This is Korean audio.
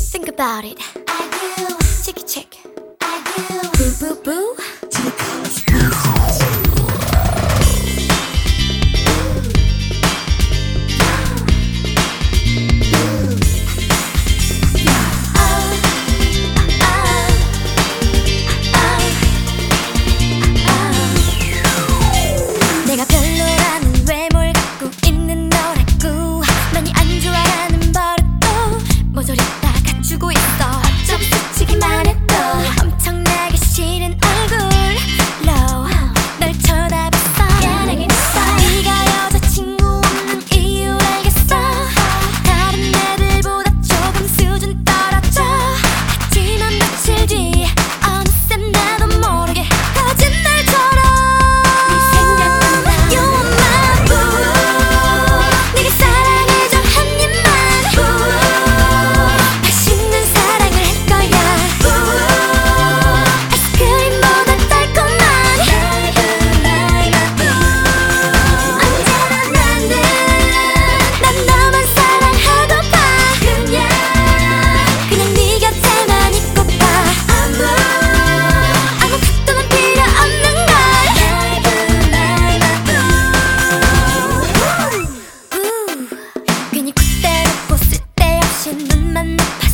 Think about it. I do. Check it, check. I do. Boo, boo, boo. To the college. 내가 별로라는 외모를 갖고 있는 너라고 많이 안 좋아하는 버릇도 모조리 다 갖추고 있어. 어쩜 스치기만 해도 엄청나게 싫은 얼굴로 널 쳐다봤어. 미안하긴 했어. 네가 여자친구 없는 이유 알겠어. 다른 애들보다 조금 수준 떨어져. 하지만 며칠 뒤 어느새 나도 모르게 거짓말처럼 눈만 높아